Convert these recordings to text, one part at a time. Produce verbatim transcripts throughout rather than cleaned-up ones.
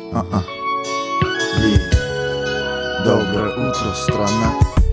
А-а. Ей. Доброе утро, страна.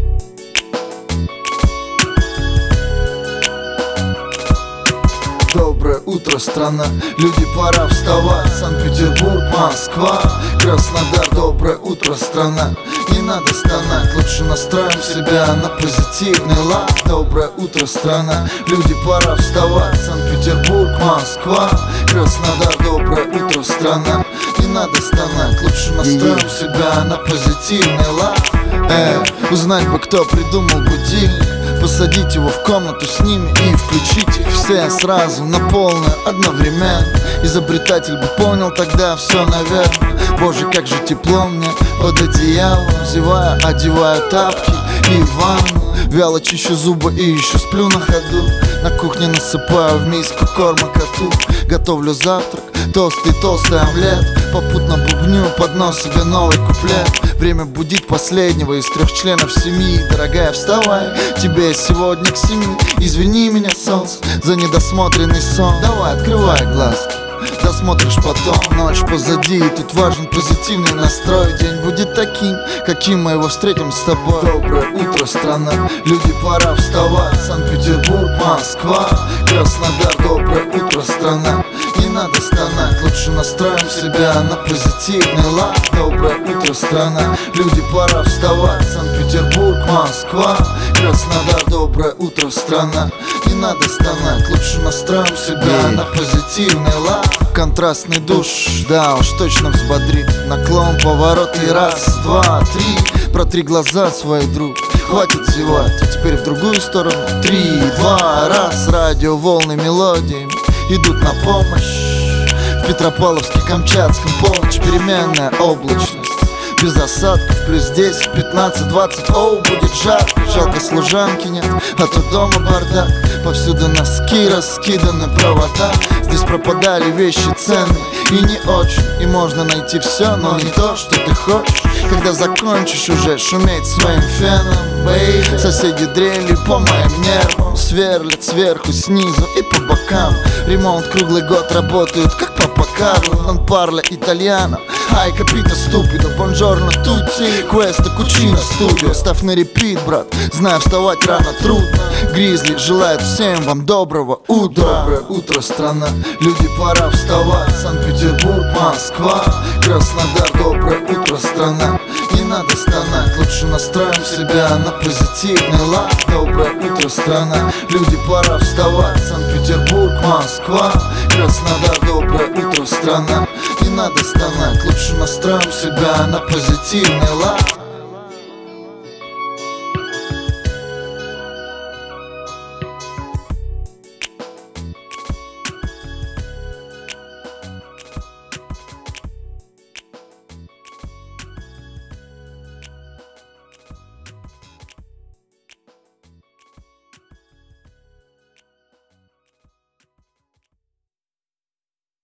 Доброе утро, страна. Люди, пора вставать. Санкт-Петербург, Москва, Краснодар. Доброе утро, страна. Не надо стонать, лучше настроим себя на позитивный лад. Доброе утро, страна. Люди, пора вставать. Санкт-Петербург, Москва, Краснодар. Доброе утро, страна. Не надо стонать, лучше настроим себя на позитивный лад. Эй, узнать бы, кто придумал будильник, посадить его в комнату с ними и включить их все сразу на полную одновременно. Изобретатель бы понял тогда все, наверное. Боже, как же тепло мне под одеялом. Зевая, одеваю тапки и ванну. Вяло чищу зубы и еще сплю на ходу. На кухне насыпаю в миску корма коту. Готовлю завтрак, толстый толстый омлет. Попутно бубню под нос себе новый куплет. Время будить последнего из трех членов семьи. Дорогая, вставай, тебе сегодня к семи. Извини меня, солнце, за недосмотренный сон. Давай, открывай глазки, досмотришь потом. Ночь позади, и тут важен позитивный настрой. День будет таким, каким мы его встретим с тобой. Доброе утро, страна. Люди, пора вставать. Санкт-Петербург, Москва, Краснодар. Доброе утро, страна. Не надо стонать, лучше настроим себя на позитивный лад. Доброе утро, страна. Люди, пора вставать. Санкт-Петербург, Москва, Краснодар. Доброе утро, страна. Не надо стонать, лучше настроим себя на позитивный лад. Контрастный душ, да уж точно взбодрит. Наклон, поворот и раз, два, три. Протри глаза свои, друг, хватит зевать. А теперь в другую сторону. Три, два, раз. Радио, волны, мелодии идут на помощь. В Петропавловске-Камчатском полночь, переменная облачность. Без осадков, плюс десять, пятнадцать, двадцать. Оу, будет жарко, жалко служанки нет, а то дома бардак. Повсюду носки раскиданы, провода. Здесь пропадали вещи ценные и не очень. И можно найти все, но не то, что ты хочешь. Когда закончишь уже шуметь своим феном, бей. Соседи дрели по моим нервам, сверлят сверху, снизу и по бокам. Ремонт круглый год работают, как папа Карло. Non parla italiano, hai capito stupido. Buongiorno tutti, questa cucina studio. Ставь на репит, брат, знаю, вставать рано трудно. Гризли желает всем вам доброго утра. Доброе утро, страна. Люди, пора вставать. Санкт-Петербург, Москва, Краснодар. Доброе утро, страна. Не надо стонать, лучше настроим себя на позитивный лад. Доброе утро, страна. Люди, пора вставать. Санкт-Петербург, Москва, Краснодар. Доброе утро, страна. Не надо стонать, лучше настроим себя на позитивный лад.